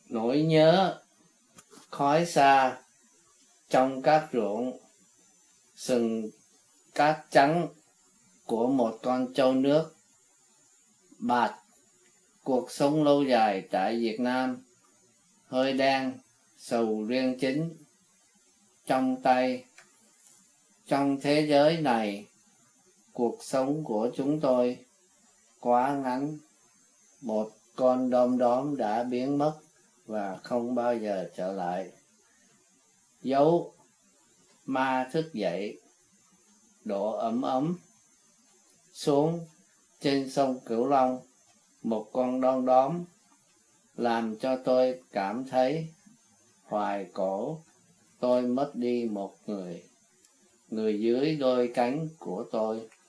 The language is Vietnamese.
Nỗi nhớ khói xa trong các ruộng, sừng cát trắng của một con trâu nước. Bạt cuộc sống lâu dài tại Việt Nam, hơi đen, sầu riêng chín trong tay. Trong thế giới này, cuộc sống của chúng tôi quá ngắn. Một con đom đóm đã biến mất và không bao giờ trở lại. Dấu ma thức dậy, độ ấm ấm xuống trên sông Cửu Long. Một con đom đóm làm cho tôi cảm thấy hoài cổ. Tôi mất đi một người dưới đôi cánh của tôi.